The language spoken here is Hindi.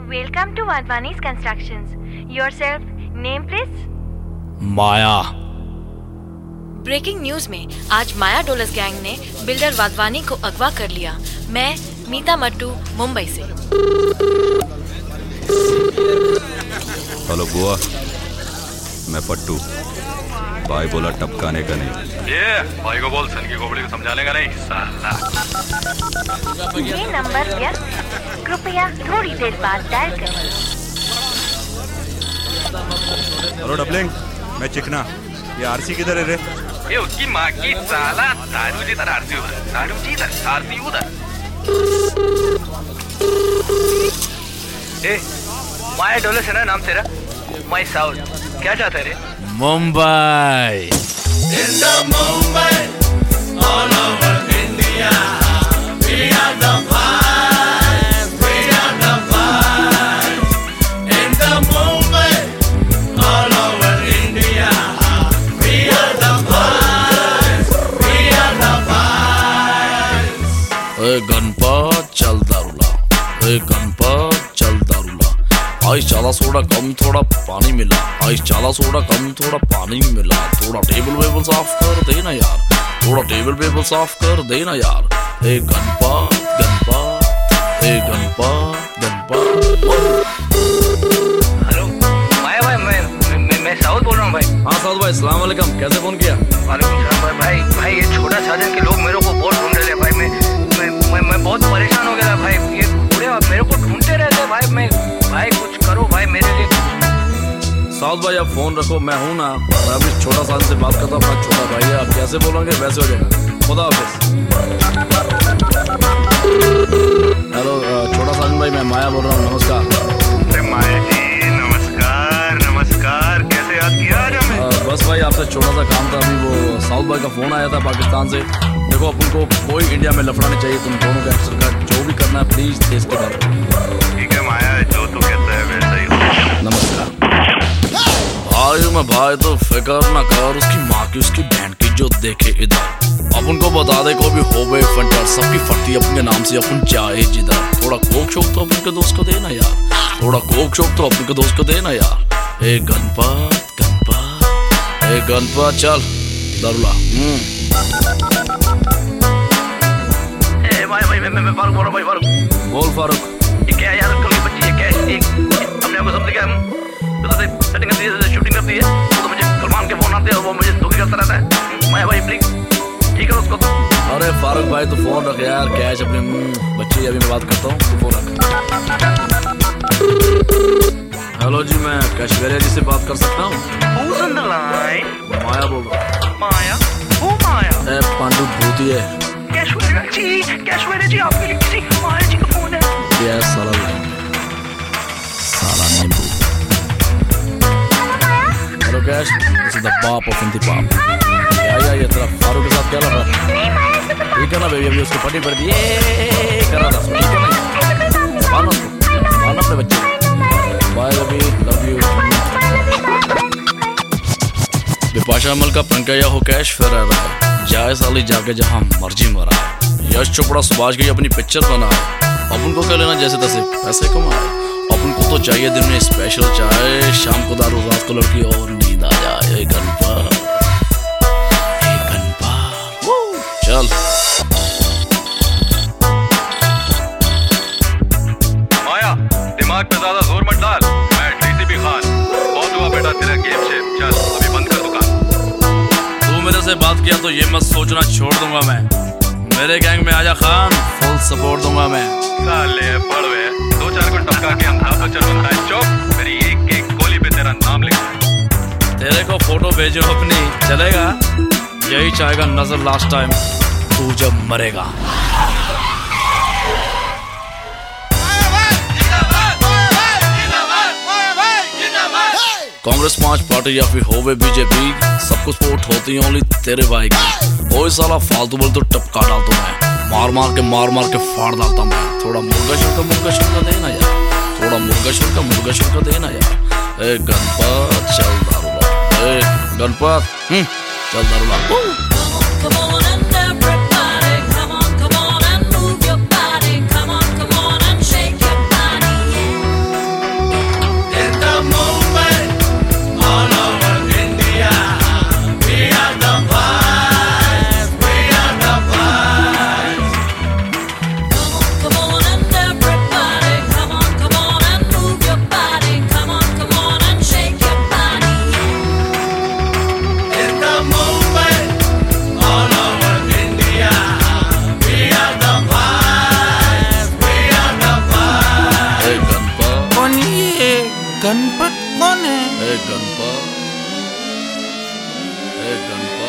Welcome to Wadhwani's Constructions. Yourself, name please? Maya. Breaking news में आज माया डोलस गैंग ने बिल्डर वाधवानी को अगवा कर लिया। मैं मीता मट्टू, मुंबई से। हेलो बुआ, मैं पट्टू। भाई बोला टपकाने का नहीं। ये भाई को बोल सन की खोपड़ी को समझाने का नहीं साला। ये नंबर व्यस्त, कृपया थोड़ी देर बाद डायल करें। हेलो डबलिंग, मैं चिकना। ये आरसी किधर है रे? ये उसकी माँ की साला। दारू जी तरह आरसी उधर, दारू जी इधर, आरसी उधर। ए माया डोलस है ना नाम तेरा? माय साउथ क्या चाहता है रे? Mumbai. In the Mumbai, all over India, we are the vibes, we are the vibes. In the Mumbai, all over India, we are the vibes, we are the vibes. ए गणपत चल दारूला, ए गणपत चल दारूला। आइस ज्यादा सोडा कम थोड़ा पानी मिला, आइस ज्यादा सोडा कम थोड़ा पानी मिला। थोड़ा टेबल वेबल साफ कर देना यार, थोड़ा टेबल वेबल साफ कर देना यार। ए गणपत गणपत, ए गणपत गणपत। हेलो माया भाई, मैं साउथ बोल रहा हूँ भाई। हाँ साउथ भाई, अस्सलाम वालेकुम। कैसे फोन किया? वालेकुम सलाम भाई। ये छोटा साजन के लोग मेरे को बहुत ढूंढ रहे हैं भाई। मैं बहुत परेशान हो गया भाई। ये पूरे मेरे को ढूंढते रहते भाई। भाई कुछ करो भाई मेरे लिए। साउथ भाई आप फोन रखो, मैं हूँ ना। मैं अभी छोटा साल से बात करता हूँ, अपना छोटा भाई है। आप जैसे बोलोगे वैसे हो जाएगा। खुदा हाफिज। हेलो छोटा साल भाई, मैं माया बोल रहा हूँ। नमस्कार। माया जी नमस्कार। कैसे याद किया आज हमें? बस भाई आपसे छोटा सा काम था। अभी वो साउथ भाई का फोन आया था पाकिस्तान से। देखो अपन को कोई इंडिया में लफड़ा नहीं चाहिए। तुम दोनों का एक्शन का जो भी करना है प्लीज देश के बारे में। ठीक है माया, जो तू कहता है वैसा ही हो। नमस्कार भाई। मैं भाई तो फिकर ना कर उसकी माँ की, उसकी बहन की जो देखे इधर। अपन को बता दे कोई भी हो गए फंटर, सबकी फटती अपने नाम से अपन चाहे जिधर। थोड़ा कोक शोक तो अपन के दोस्त को देना यार, थोड़ा कोक शोक तो अपन के दोस्त को देना यार। ए गणपत गणपत, ए गणपत चल दारूला। भाई मैं फारूक बोल रहा हूँ भाई। फारूक बोल फारूक। ये क्या यार, कल की बच्ची है क्या? अपने आप को समझ गया सेटिंग करती है, शूटिंग करती है। तो मुझे सलमान के फोन आते हैं, वो मुझे दुखी करता रहता है। मैं भाई प्लीज ठीक है उसको तो। अरे फारूक भाई तो फोन रख यार, कैश अपने बच्चे। अभी मैं बात करता हूँ, तो फोन रख। हेलो जी, मैं कैशवेरिया जी से बात कर सकता हूँ? Who's on the line? माया बोल रहा हूँ। माया? वो माया? ए पांडु भूती है। कैशवेरिया जी आपके लिए किसी माया जी का फोन है? ये साला नींबू। Hello cash, this is the pop of Hindi pop. ये तेरा फारूक के साथ क्या लग रहा? ठीक है ना बेबी, अभी उसको फटी पड़ दी। ये कर रहा था, ठीक है ना? मानो अपने बच्चे। Bye baby, love you. Bipasha अमल का पंकया हो कैश फिर आ रहा है। जाए साली जाके जहाँ मर्जी मरा है। यश चोपड़ा सुभाष की अपनी पिक्चर बना है। अपन को क्या लेना जैसे तैसे पैसे कमाए। अपन को तो चाहिए दिन में स्पेशल चाय, शाम को दारू, रात को लड़की और नींद आ जाए। गणपत चल। माया दिमाग पे ज्यादा जोर मत डाल। मैं टीसीबी खान, बहुत हुआ बेटा तेरा गेम से। चल अभी बंद कर दुकान। तू मेरे से बात किया तो ये मत सोचना छोड़ दूंगा मैं। मेरे गैंग में आजा खान, फुल सपोर्ट दूंगा मैं। साले पड़वे 2-4 को टपका के हम बच्चन बनता है। चुप, मेरी एक एक गोली पे तेरा नाम लिखा है। तेरे को फोटो भेजो अपनी, चलेगा? यही चाहेगा नजर लास्ट टाइम तू जब मरेगा। कांग्रेस 5 पार्टी या फिर होवे बीजेपी, सब कुछ वोट होती है ओनली तेरे भाई की। कोई साला फालतू बोल तो टपका डालता मैं, मार मार के फाड़ डालता मैं। थोड़ा मुर्गा शुल्का देना यार, थोड़ा मुर्गा शुल्का देना यार। ए गणपत चल दारूला, ए गणपत चल दारूला। Come on and everybody, come on and move your body. Come on and shake your body, yeah. कौन है? ए गणपा, ए गणपा।